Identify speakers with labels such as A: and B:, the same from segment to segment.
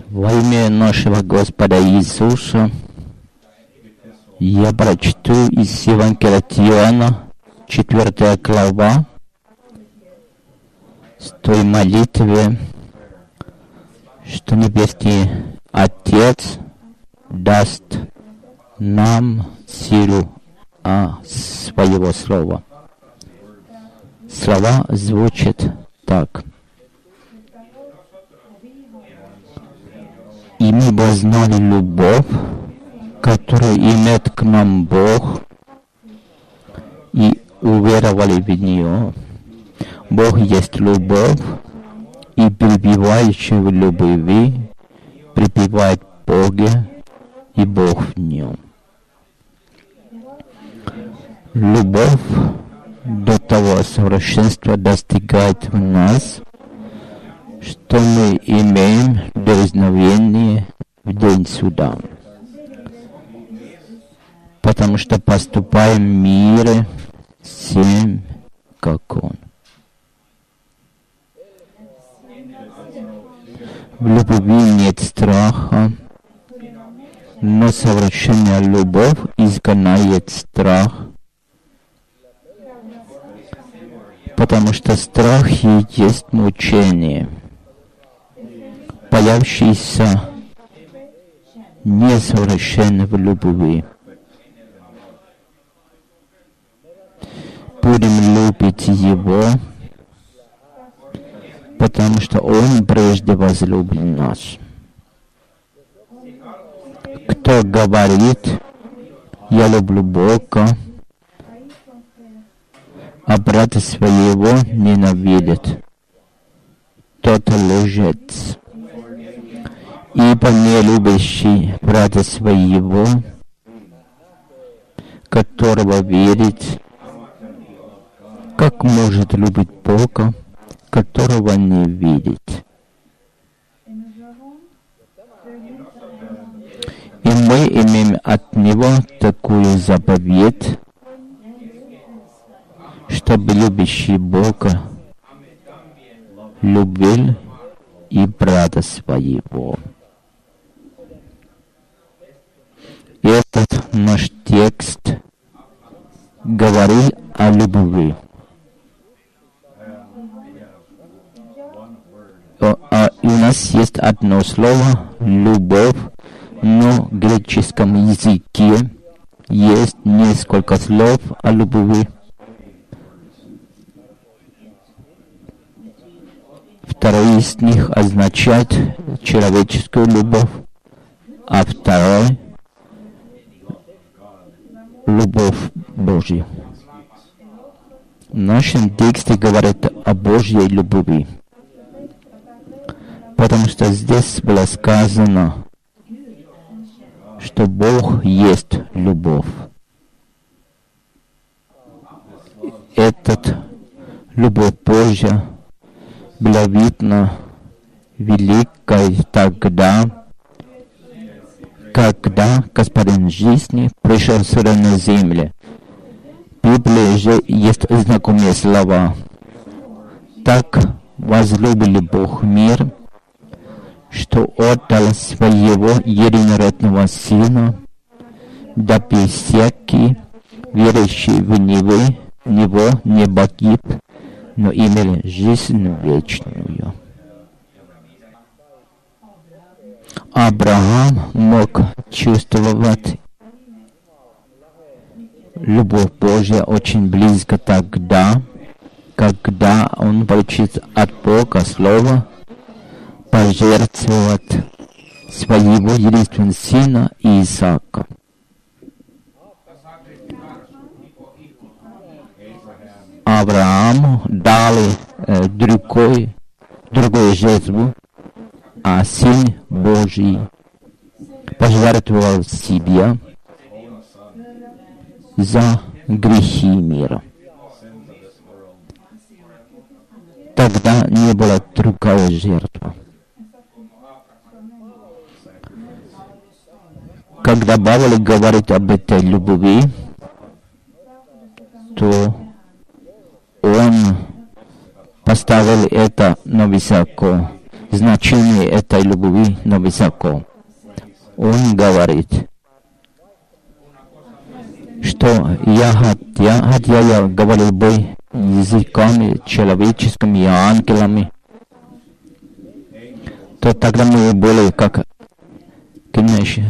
A: Во имя нашего Господа Иисуса я прочту из Евангелия от Иоанна, 4 глава, с той молитвы, что Небесный Отец даст нам силу своего слова. Слова звучат так. И мы познали любовь, которую имеет к нам Бог, и уверовали в нее. Бог есть любовь, и пребывающий в любви пребывает в Боге, и Бог в нем. Любовь до того совершенства достигает в нас, что мы имеем дерзновение в день суда, потому что поступаем в мире всем, как Он. В любви нет страха, но совершенная любовь изгоняет страх, потому что страх и есть мучение, появившийся несовершенно в любви. Будем любить Его, потому что Он прежде возлюбил нас. Кто говорит, я люблю Бога, а брата своего ненавидит, тот лжец. Ибо не любящий брата своего, которого верит, как может любить Бога, которого не видит? И мы имеем от Него такую заповедь, чтобы любящий Бога любил и брата своего. Этот наш текст говорит о любви. И у нас есть одно слово «любовь», но в греческом языке есть несколько слов о любви. Второй из них означает человеческую любовь, а второй — любовь Божью. В нашем тексте говорит о Божьей любви, потому что здесь было сказано, что Бог есть любовь. Эта любовь Божья была видна великой тогда, когда Господин жизни пришел сюда на землю. В Библии же есть знакомые слова. Так возлюбил Бог мир, что отдал своего единородного Сына, дабы всякий, верующий в Него не погиб, но имел жизнь вечную. Авраам мог чувствовать любовь Божью очень близко тогда, когда он получит от Бога слово пожертвовать своего единственного сына Исаака. Аврааму дали другую жертву, а Сын Божий пожертвовал себя за грехи мира. Тогда не была другая жертва. Когда Павел говорит об этой любви, то он поставил это на высоко. значение этой любви, но высоко. Он говорит, что хотя я говорил бы языками человеческими и ангелами, то тогда мы были как князь.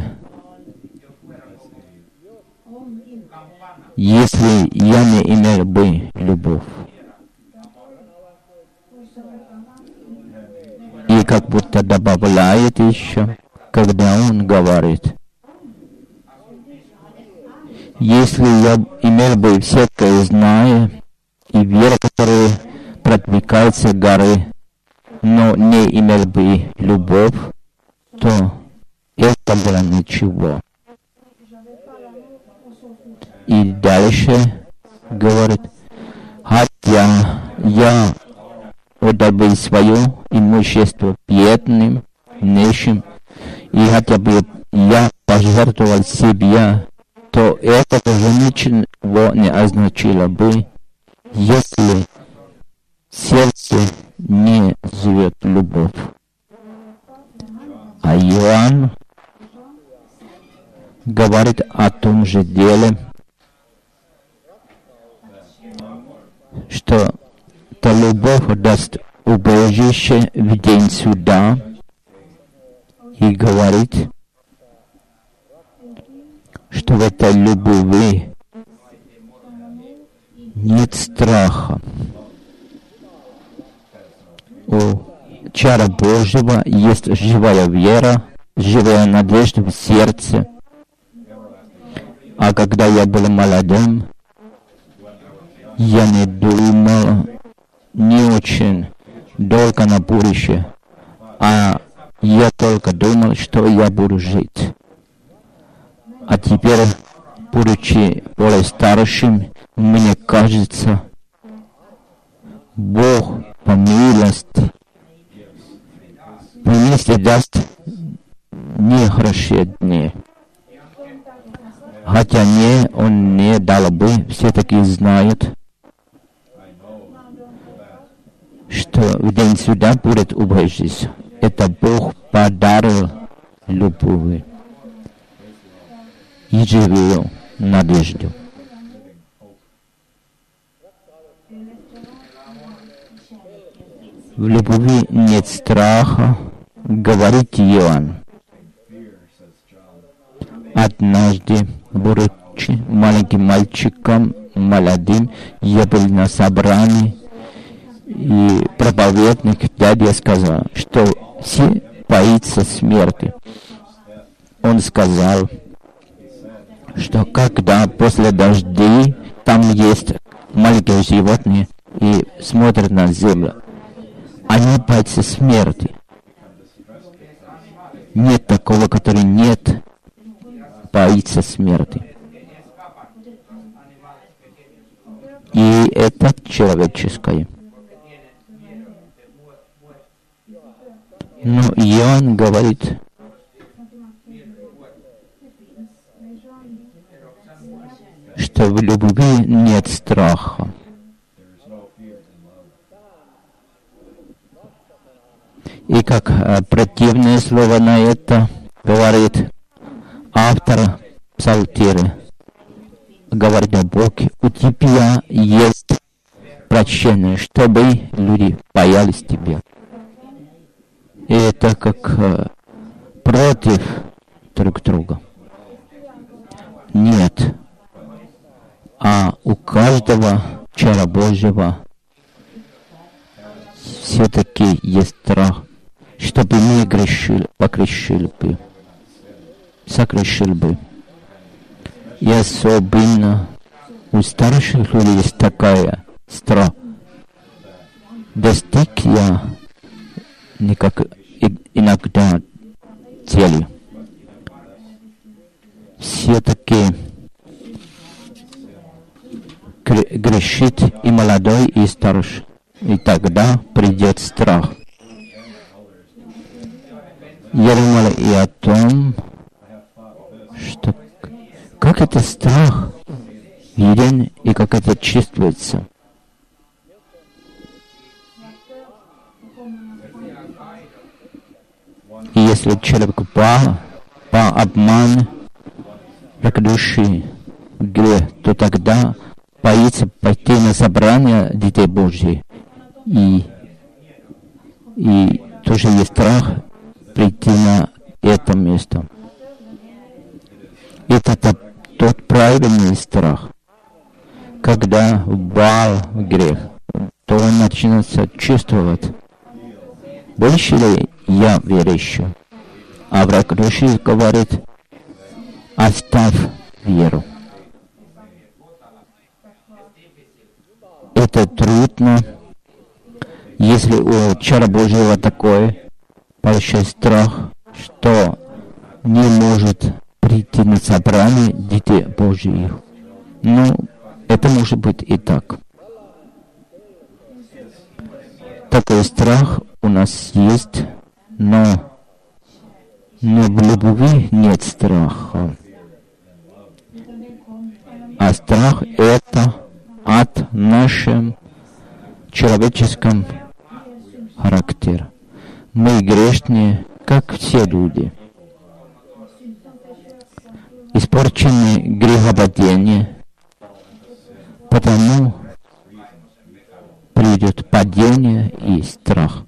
A: Если я не имел бы любовь. И как будто добавляет еще, когда он говорит, если я имел бы всякое знание и веру, которая продвигается горы, но не имел бы любовь, то это было ничего. И дальше говорит, хотя я отдал бы свое имущество бедным, нищим, и хотя бы я пожертвовал себя, то это тоже ничего не означало бы, если сердце не живет любовь. А Иоанн говорит о том же деле, что та любовь даст убежище в день суда, и говорит, что в этой любви нет страха. У чара Божьего есть живая вера, живая надежда в сердце. А когда я был молодым, я не думал не очень долго на будущее, а я только думал, что я буду жить. А теперь, будучи более старшим, мне кажется, Бог по милости даст нехорошие дни. Хотя Он не дал бы, все-таки знает, что в день суда будет убежище. Это Бог подарил любовь и живую надежду. В любви нет страха, говорит Иоанн. Однажды, будучи маленьким мальчиком, молодым, я был на собрании, и проповедник дядя сказал, что все боятся смерти. Он сказал, что когда после дождей там есть маленькие животные и смотрят на землю, они боятся смерти. Нет такого, который нет боится смерти. И это человеческое. Но Иоанн говорит, что в любви нет страха. И как противное слово на это говорит автор Псалтиря, говорит о Боге, у тебя есть прощение, чтобы люди боялись тебя. И это как против друг друга. Нет. А у каждого чара Божьего все-таки есть страх, чтобы мы грешили, покрешили бы, согрешили бы. И особенно у старших людей есть такая страх. Достиг я никак иногда цели. Все-таки грешит и молодой, и старший. И тогда придет страх. Я думал и о том, что как это страх виден и как это чувствуется. И если человек упал по обману, предыдущий грех, то тогда боится пойти на собрание детей Божьих. И тоже есть страх прийти на это место. Это тот правильный страх. Когда упал в грех, то он начинает чувствовать, больше ли я верующий. А враг души говорит, оставь веру. Это трудно, если у Чара Божьего такой большой страх, что не может прийти на собрание детей Божьих. Но это может быть и так. Такой страх у нас есть, но в любви нет страха. А страх — это от нашем человеческом характере. Мы грешные, как все люди. Испорчены грехопадением, потому придет падение и страх.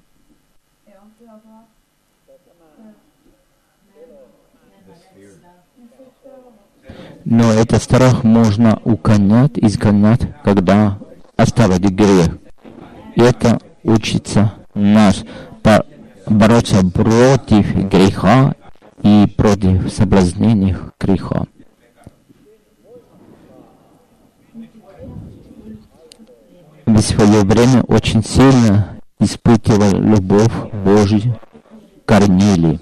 A: Но этот страх можно изгонять, когда оставить грех. Это учится нас бороться против греха и против соблазнений греха. В свое время очень сильно испытывал любовь Божью Корнилий.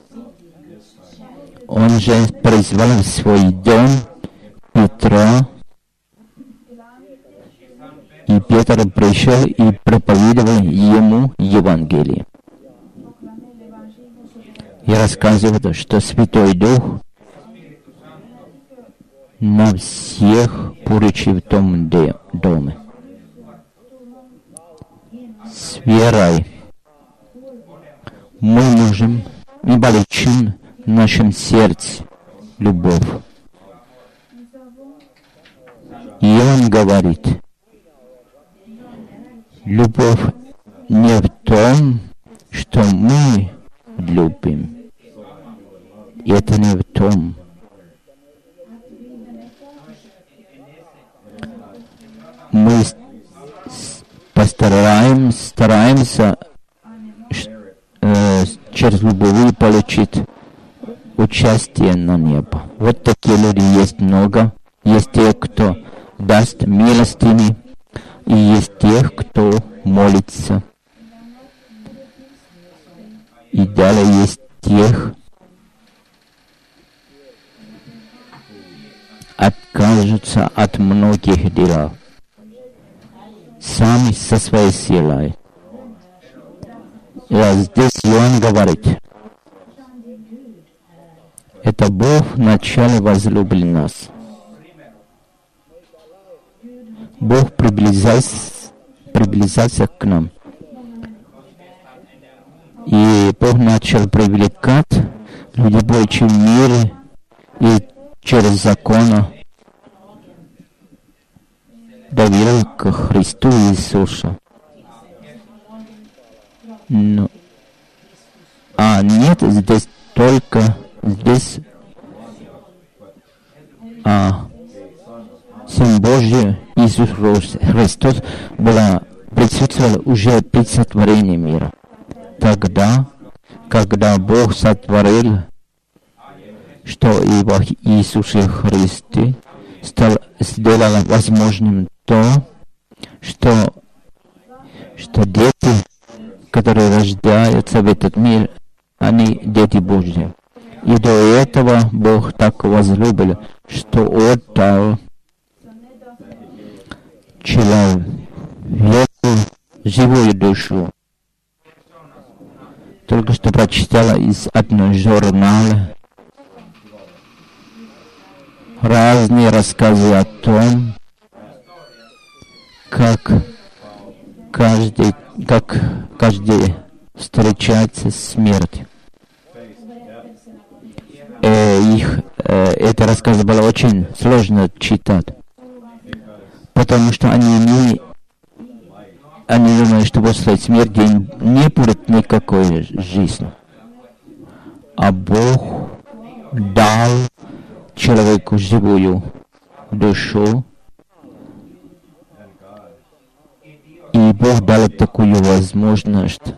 A: Он же призвал в свой дом Петра, и Петр пришел и проповедовал ему Евангелие. И рассказывает, что Святой Дух на всех поручил в том доме. С верой мы можем и получим в нашем сердце любовь. И он говорит, любовь не в том, что мы любим. Это не в том. Мы стараемся через любовь получить участие на небо. Вот такие люди есть много. Есть те, кто даст милостыни, и есть тех, кто молится. И далее есть тех, откажутся от многих дел, сами со своей силой. И здесь Иоанн говорит, это Бог вначале возлюбил нас. Бог приблизился к нам. И Бог начал привлекать людей больше в мире и через закон доверил к Христу Иисусу. Но, нет здесь только Сын Божий Иисус Христос присутствовал уже при сотворении мира. Тогда, когда Бог сотворил, что и во Иисусе Христе сделал возможным то, что дети, которые рождаются в этот мир, они дети Божьи. И до этого Бог так возлюбил, что отдал человеку живую душу. Только что прочитала из одного журнала разные рассказы о том, как каждый встречается смерть. Это рассказ было очень сложно читать, потому что они думают, что после смерти не будет никакой жизни. А Бог дал человеку живую душу, и Бог дал такую возможность,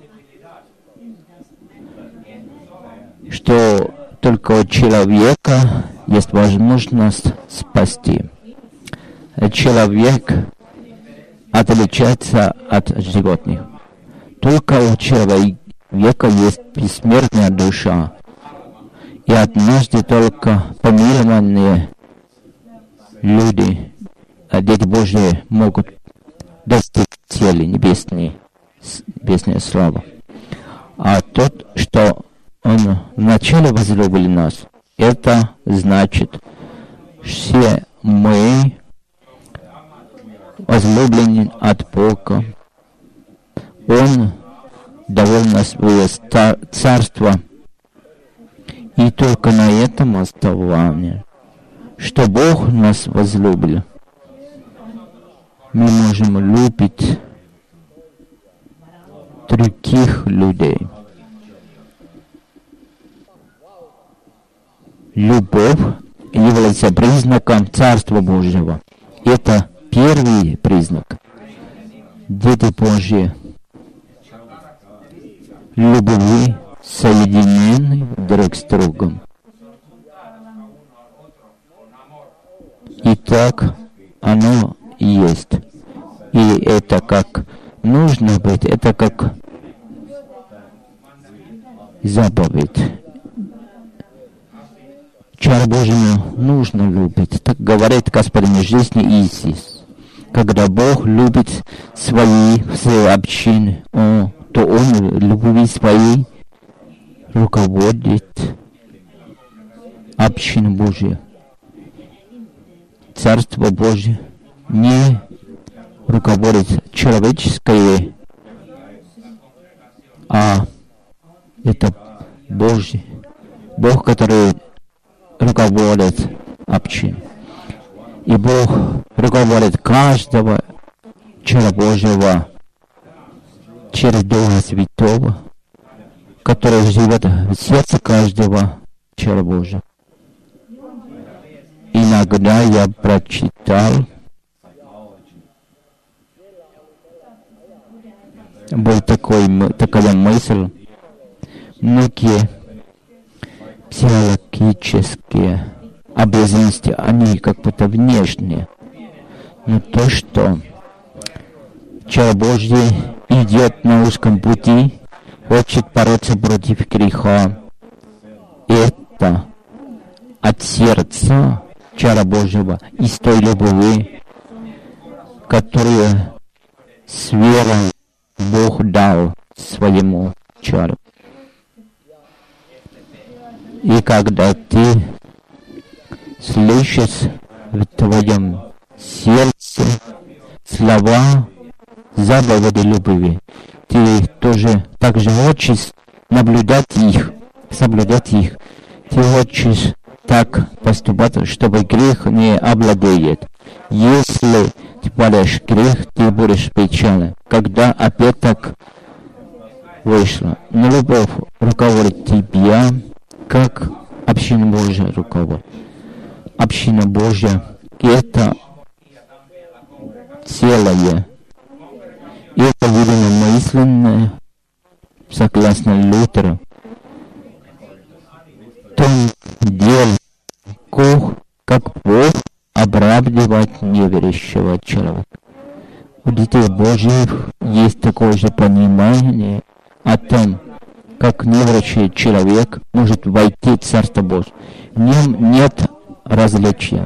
A: что только у человека есть возможность спасти. Человек отличается от животных. Только у человека есть бессмертная душа. И однажды только помилованные люди, дети Божьи, могут достичь цели небесной славы. А тот, что Он вначале возлюбил нас, это значит, все мы возлюблены от Бога. Он довел нас свое царство. И только на этом основании, что Бог нас возлюбил, мы можем любить других людей. Любовь является признаком Царства Божьего. Это первый признак. Дети Божьи любви соединены друг с другом. И так оно и есть. И это как нужно быть, это как заповедь. Чар Божьему нужно любить. Так говорит Господин жизни Иисус. Когда Бог любит свои общины, то Он любви своей руководит общину Божью. Царство Божье не руководит человеческое, а это Божий. Бог, который руководит общиной. И Бог руководит каждого человека Божьего через Духа Святого, который живет в сердце каждого человека Божьего. Иногда я прочитал, была такая мысль, многие психологические обязанности, они как будто внешние. Но то, что человек Божий идет на узком пути, хочет бороться против греха, это от сердца Чара Божьего, из той любви, которую с верой Бог дал своему чару. И когда ты слышишь в твоем сердце слова заповеди любви, ты тоже также хочешь соблюдать их. Ты хочешь так поступать, чтобы грех не обладает. Если ты падаешь в грех, ты будешь печален. Когда опять так вышло. Но любовь руководит тебя, как община Божья руководит. Община Божья — это целое. Это единомысленное, согласно Лютеру. В том деле, как Бог оправдывает неверующего человека. У детей Божьих есть такое же понимание о том, как неверующий человек может войти в Царство Божье. В нем нет различия.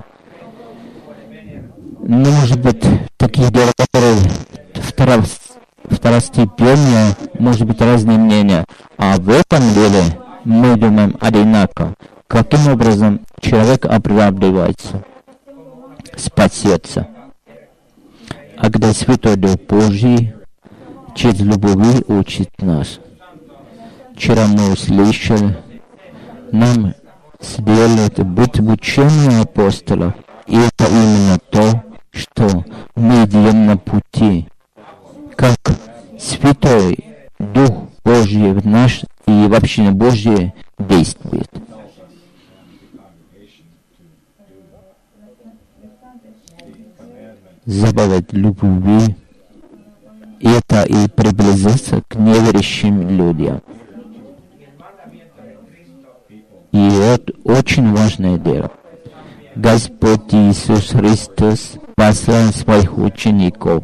A: Но, может быть, такие дела, которые второстепенные, может быть, разные мнения. А в этом деле мы думаем одинаково. Каким образом человек оправдывается, спасется. А когда Святой Дух Божий через любовь учит нас. Вчера мы услышали, нам следует быть в учении апостолов. И это именно то, что мы идем на пути, как Святой Дух Божий в наш и в общине Божьей действует. Заповедь любви — это и приблизиться к неверующим людям. И это очень важное дело. Господь Иисус Христос послал своих учеников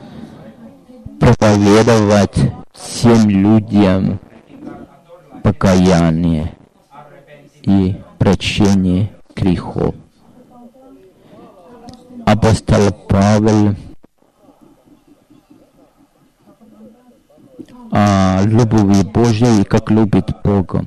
A: проповедовать всем людям покаяние и прощение грехов. Апостол Павел о любви Божьей, как любит Бога.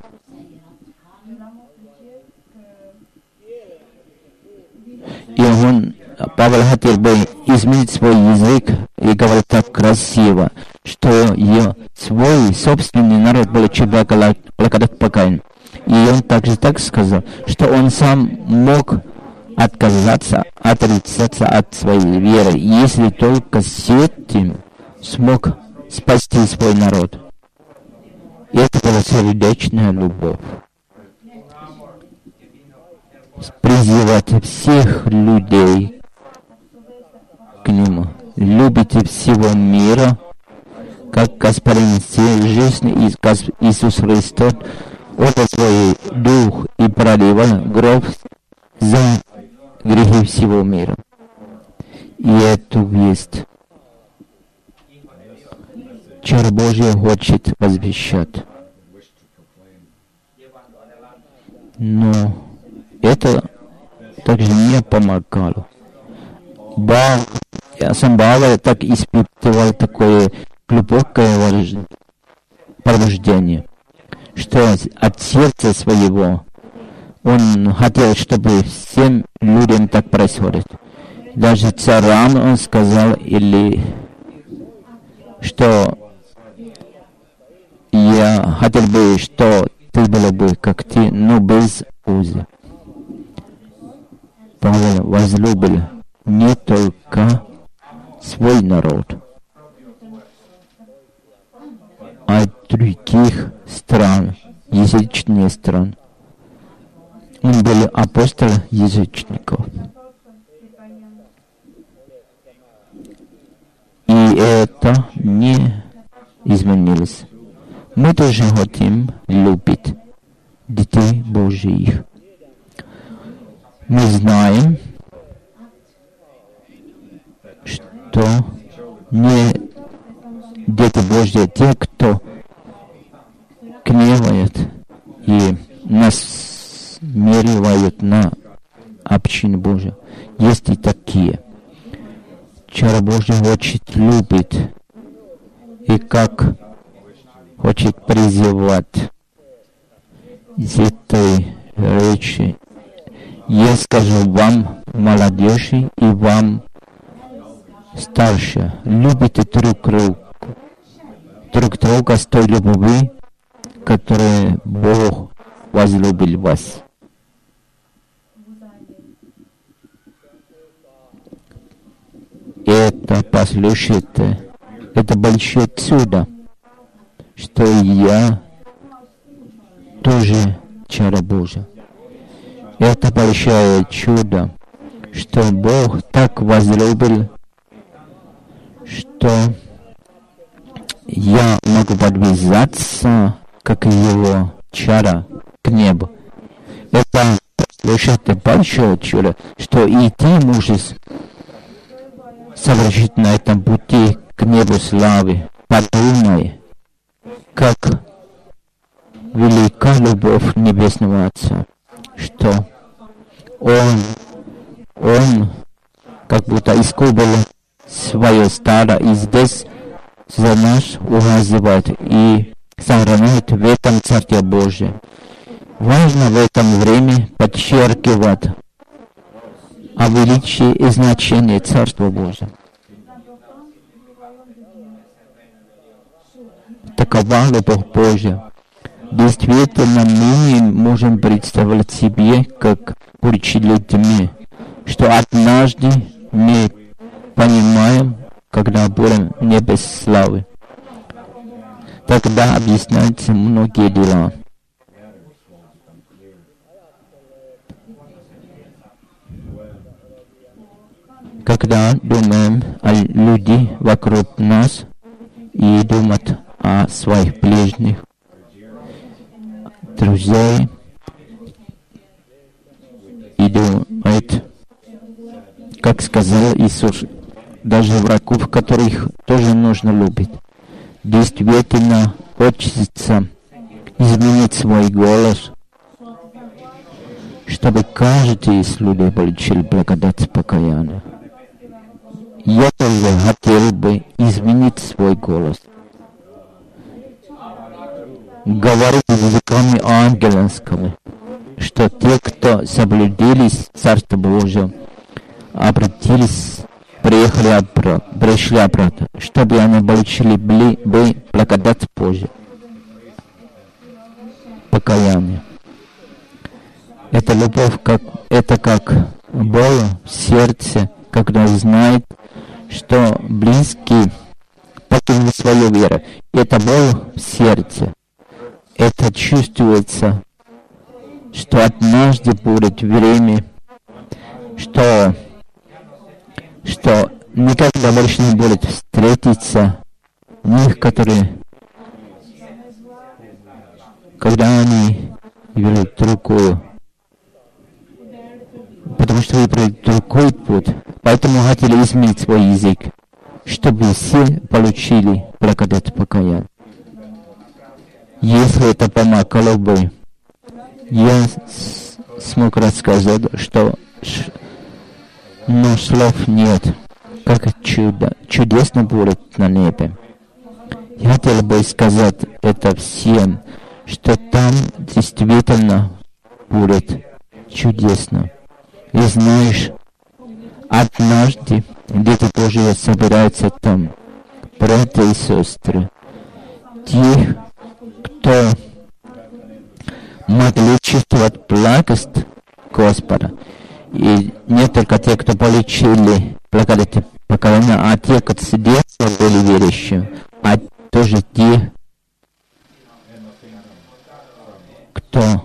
A: И Павел хотел бы изменить свой язык и говорить так красиво, что свой собственный народ был чуть благодарен покаян. И он также так сказал, что он сам мог отрицаться от своей веры, если только с этим смог спасти свой народ. И это была сердечная любовь. Призывать всех людей к Нему. Любите всего мира, как Господин всей жизни Иисус Христос отдал свой дух и проливал кровь за грехи всего мира. И эту весть Царь Божий хочет возвещать. Но это также не помогало. Сам Павел так испытывал такое глубокое пробуждение, что от сердца своего он хотел, чтобы всем людям так происходит. Даже царям он сказал, что я хотел бы, что ты была бы как ты, но без узы. Павел возлюбил не только свой народ, а других стран, язычных стран. Он был апостол язычников. И это не изменилось. Мы тоже хотим любить детей Божьих. Мы знаем, что не дети Божьи, те, кто гневает и насмеривают на общину Божию. Есть и такие. Царь Божий хочет любить и как хочет призывать из этой речи. Я скажу вам, молодежи, и вам, старше, любите друг друга с той любовью, которой Бог возлюбил вас. Это, послушайте, это большое чудо, что я тоже Царь Божий. Это большое чудо, что Бог так возлюбил, что я могу подвязаться, как Его чара, к небу. Это, слушайте, большое чудо, что и ты можешь совершить на этом пути к небу славы. Подумай, как велика любовь Небесного Отца, что Он как будто искупил свое стадо и здесь за нас ухаживает и сохраняет в этом Царстве Божьем. Важно в этом время подчеркивать о величии и значении Царства Божьего. Такова любовь Божья, Действительно, мы не можем представлять себе, как будучи людьми, что однажды мы понимаем, когда будем в небе славы. Тогда объясняются многие дела. Когда думаем о людях вокруг нас и думать о своих ближних, друзей, и думает, как сказал Иисус, даже врагов, которых тоже нужно любить. Действительно, хочется изменить свой голос, чтобы каждый из людей получил благодать покаяния. Я тоже хотел бы изменить свой голос. Говорить языками ангельскими, что те, кто соблюдились Царство Божие, обратились, пришли обратно, чтобы они получили благодать Божию, покаяние. Это любовь, это как боль в сердце, когда знает, что близкий покинул свою веру. Это боль в сердце. Это чувствуется, что однажды будет время, что никогда больше не будет встретиться них, которые, когда они выберут другую, потому что выбрали другой путь, поэтому хотели изменить свой язык, чтобы все получили благодать покаяния. Если это помогало бы, я смог рассказать, но слов нет, как чудесно будет на небе. Я хотел бы сказать это всем, что там действительно будет чудесно. И знаешь, однажды Дети Божьи собираются там, братья и сестры, те, кто могли чувствовать благость Господа. И не только те, кто получили благодать покаяния, а те, кто с детства были верующими, а тоже те, кто,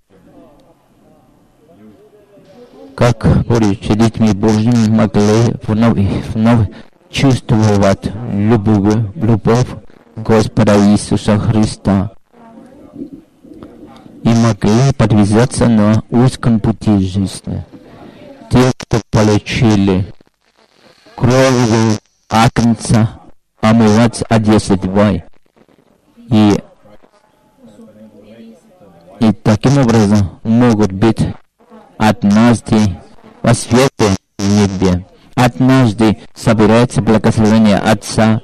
A: как будучи детьми Божьими, могли вновь чувствовать любовь Господа Иисуса Христа и могли подвязаться на узком пути жизни. Те, кто получили кровью Агнца, омывать одежды двое. И таким образом могут быть однажды во свете в небе. Однажды собирается благословение Отца.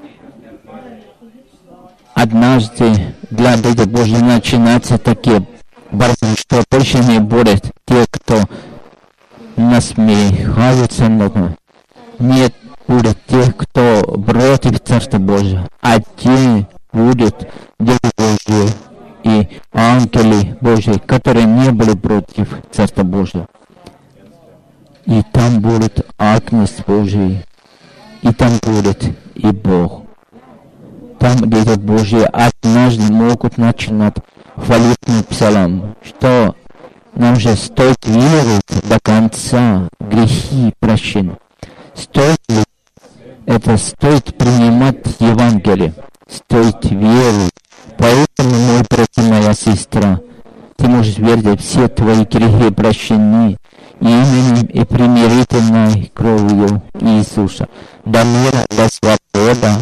A: Однажды для Детей Божьих начинаются такие борьбы, что больше не будет тех, кто насмехаются над нами. Нет будет тех, кто против Царства Божьего, а те будут Дети Божьи и ангелы Божьи, которые не были против Царства Божьего. И там будет Агнец Божий, и там будет и Бог. Там Дети Божьи однажды могут начинать хвалительный псалом, что нам же стоит верить до конца, грехи прощены. Стоит ли это? Стоит принимать Евангелие, стоит верить. Поэтому, мой брат и моя сестра, ты можешь верить, все твои грехи прощены именем и примирительной кровью Иисуса. До мира, до свободы,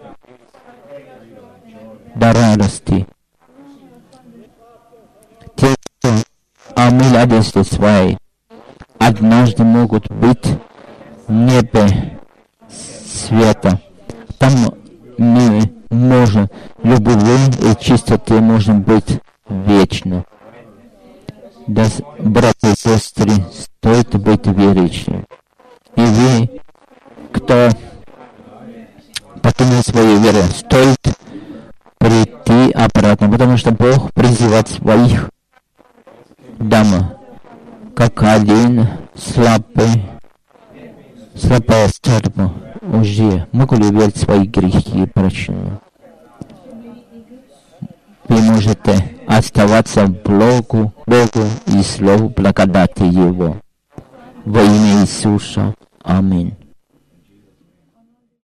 A: до радости. Те, кто омыл одежды свои, однажды могут быть в небе света. Там мы можем, любовью и чистотой можем быть вечно. Да, братья и сестры, стоит быть верующими. И вы, кто покинул свою веру, стоит прийти обратно, потому что Бог призывает своих дам, как один слабая стадо уже могли верить свои грехи прощены. Вы можете оставаться Богу и Слову благодати Его. Во имя Иисуса. Аминь.